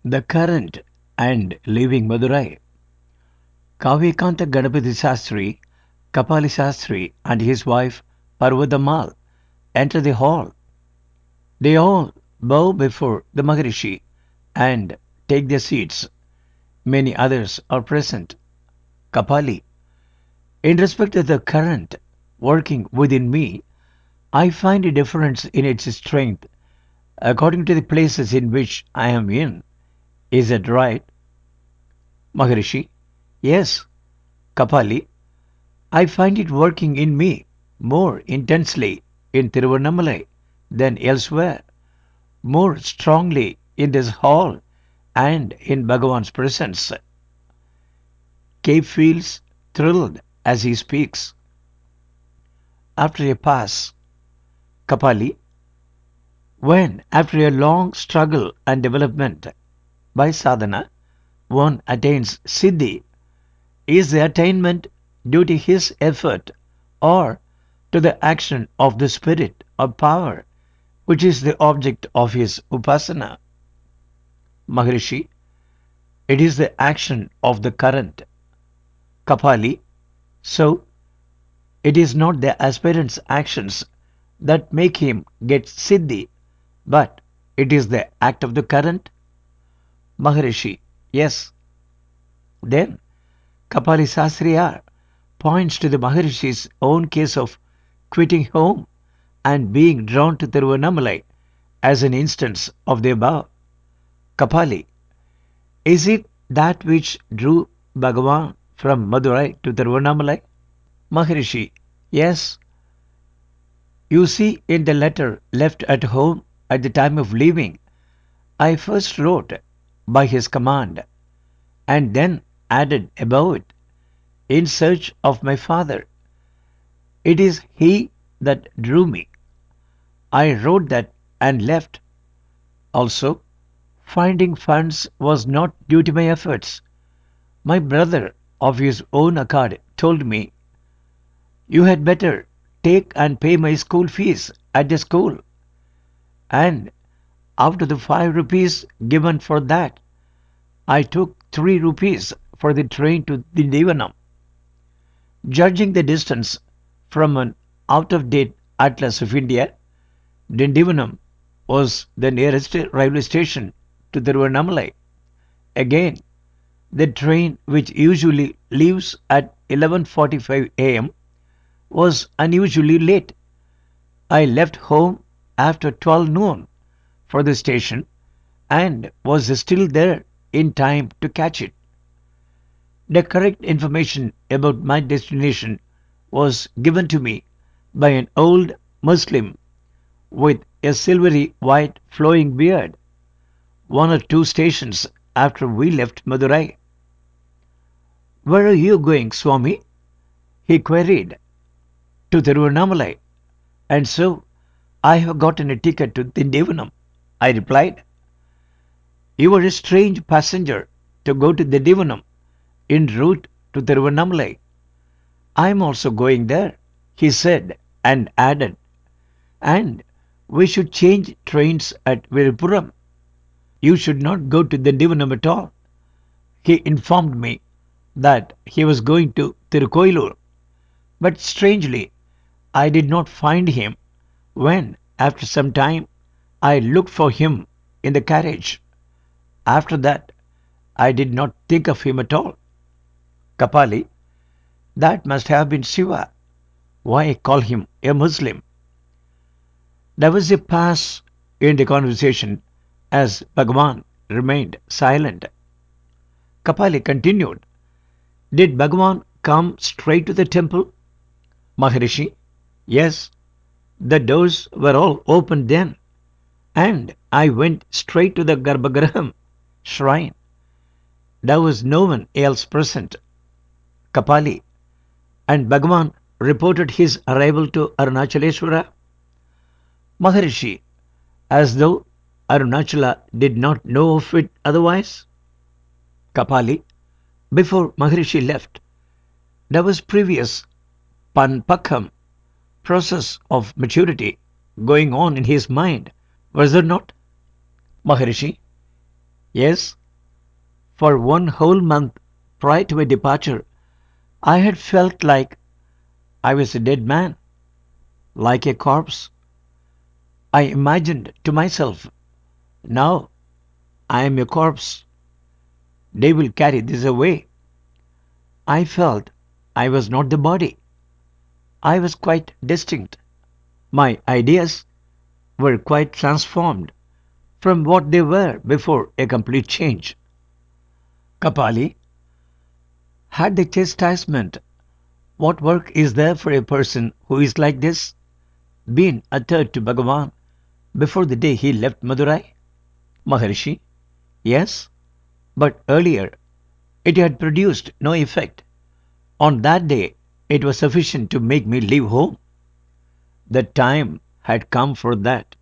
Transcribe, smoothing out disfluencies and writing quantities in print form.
The current and leaving Madurai. Kavyakanta Ganapati Sastri, Kapali Sastri, and his wife Parvadamal enter the hall. They all bow before the Maharishi and take their seats. Many others are present. Kapali, in respect of the current working within me, I find a difference in its strength according to the places in which I am in. Is that right? Maharishi, yes. Kapali, I find it working in me more intensely in Tiruvannamalai than elsewhere, more strongly in this hall and in Bhagavan's presence. Cave feels thrilled as he speaks. After a pass, Kapali, when after a long struggle and development by sadhana, one attains siddhi, is the attainment due to his effort or to the action of the spirit or power which is the object of his upasana? Maharishi, it is the action of the current. Kapali, so it is not the aspirant's actions that make him get siddhi, but it is the act of the current? Maharishi, yes. Then Kapali Sastriya points to the Maharishi's own case of quitting home and being drawn to Tiruvannamalai as an instance of the above. Kapali, is it that which drew Bhagavan from Madurai to Tiruvannamalai? Maharishi, yes. You see, in the letter left at home at the time of leaving, I first wrote by his command and then added above it, in search of my father. It is he that drew me. I wrote that and left. Also, finding funds was not due to my efforts. My brother, of his own accord, told me, "You had better take and pay my school fees at the school." And out of the 5 rupees given for that, I took 3 rupees for the train to Dindivanam. Judging the distance from an out-of-date atlas of India, Dindivanam was the nearest railway station to Tiruvannamalai. Again, the train which usually leaves at 11:45 a.m. was unusually late. I left home after 12 noon for the station and was still there in time to catch it. The correct information about my destination was given to me by an old Muslim with a silvery white flowing beard 1 or 2 stations after we left Madurai. "Where are you going, Swami?" he queried. "To Tiruvannamalai, and so I have gotten a ticket to Dindivanam," I replied. "You are a strange passenger to go to Dindivanam en route to Tiruvannamalai. I am also going there," he said and added, "and we should change trains at Virupuram. You should not go to Dindivanam at all." He informed me that he was going to Tirukoilur, but strangely I did not find him when, after some time, I looked for him in the carriage. After that, I did not think of him at all. Kapali, that must have been Shiva. Why call him a Muslim? There was a pause in the conversation as Bhagavan remained silent. Kapali continued, "Did Bhagavan come straight to the temple?" Maharishi, yes, the doors were all open then, and I went straight to the Garbhagraham shrine. There was no one else present. Kapali, and Bhagavan reported his arrival to Arunachaleswara. Maharishi, as though Arunachala did not know of it otherwise. Kapali, before Maharishi left, there was previous Panpakham process of maturity going on in his mind, was there not? Maharishi, yes, For one whole month prior to my departure, I had felt like I was a dead man, like a corpse. I imagined to myself, now I am a corpse. They will carry this away. I felt I was not the body. I was quite distinct. My ideas were quite transformed from what they were before a complete change. Kapali, had the chastisement, what work is there for a person who is like this, been uttered to Bhagavan before the day he left Madurai? Maharishi, yes, but earlier it had produced no effect. On that day it was sufficient to make me leave home. The time had come for that.